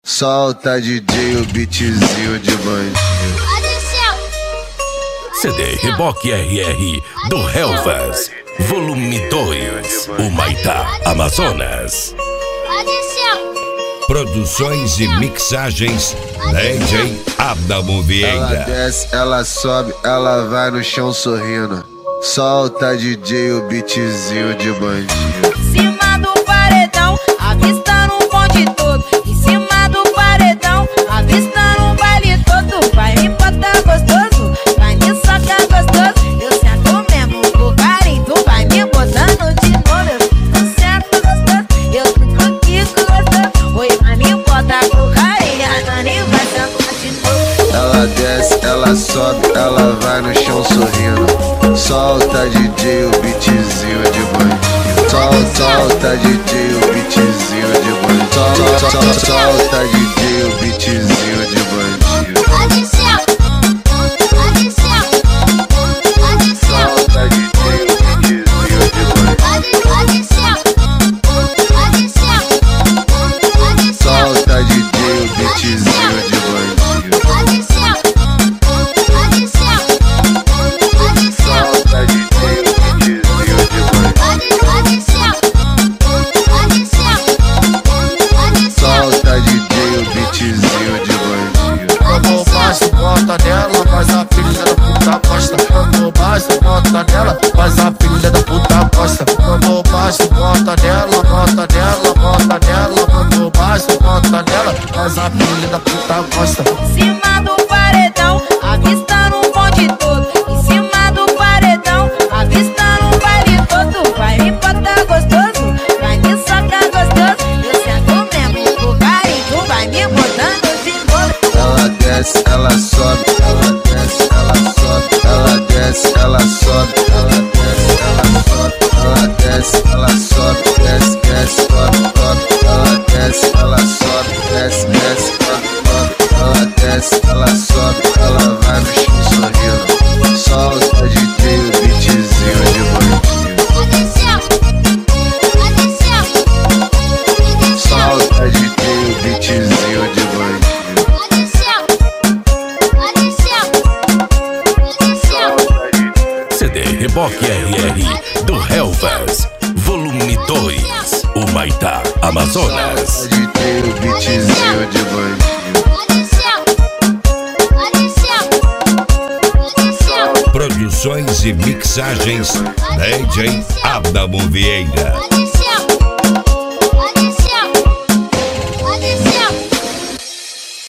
Solta DJ, o beatzinho de bandido. CD Reboque RR do Helvas, volume 2, Humaitá, Amazonas. Produções e mixagens DJ Adamo Vieira. Ela desce, ela sobe, ela vai no chão sorrindo. Solta DJ, o beatzinho de bandido. Em cima do paredão, avistando um bonde todo. Em cima do paredão, avistando um baile todo. Vai me botar gostoso, vai me socar gostoso. Eu sento mesmo com carinho, tu vai me botando de novo. Eu sento gostoso, eu fico aqui gostoso. Oi, vai me botar com carinho, a Dani vai sentar de novo. Ela desce, ela sobe, ela vai no chão sorrindo. Solta DJ, o beatzinho de bandido. Solta DJ, o beatzinho de bandido. Solta DJ, o beatzinho de bandido. Solta DJ, o beatzinho de bandido. Solta DJ, o beatzinho de bandido. Solta DJ, o beatzinho de bandido. Solta DJ, o beatzinho de bandido. Quando baixo, bota nela, mas a filha da puta gosta. Quando baixo, bota nela, mas a filha da puta gosta. Quando baixo, bota nela, bota nela, bota nela. Quando baixo, bota nela, mas a filha da puta gosta. Em cima do paredão, avistando um bonde todo. Em cima do paredão, avistando um baile todo. Vai me botar gostoso, vai me socar gostoso. Eu sento mesmo com carinho, tu vai me botando de novo. Ela desce, ela sobe, ela desce, ela sobe, ela desce, ela sobe, ela desce, ela sobe, ela desce, ela sobe, desce, desce, sobe, sobe, ela desce, ela sobe, desce, desce, sobe, sobe, ela desce, ela sobe, ela vai no chão sorrindo. Solta DJ, o beatzinho de bandido. Solta DJ, o beatzinho de bandido. CD Reboque RR do Helvas, volume 2, Humaitá, Amazonas. DJ, o beatzinho de bandido. Produções e mixagens DJ Adamo Vieira.